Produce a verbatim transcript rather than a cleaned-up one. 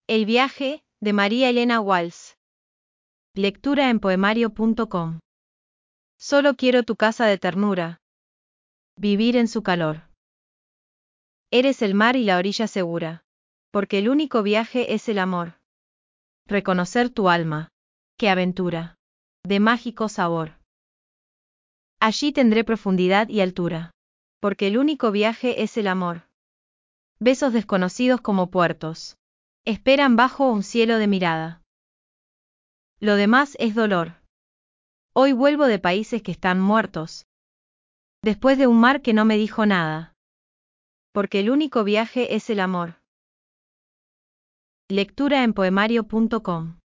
El viaje, de María Elena Walsh. Lectura en poemario punto com. Solo quiero tu casa de ternura. Vivir en su calor. Eres el mar y la orilla segura. Porque el único viaje es el amor. Reconocer tu alma. ¡Qué aventura! De mágico sabor. Allí tendré profundidad y altura. Porque el único viaje es el amor. Besos desconocidos como puertos. Esperan bajo un cielo de mirada. Lo demás es dolor. Hoy vuelvo de países que están muertos. Después de un mar que no me dijo nada. Porque el único viaje es el amor. Lectura en poemario punto com.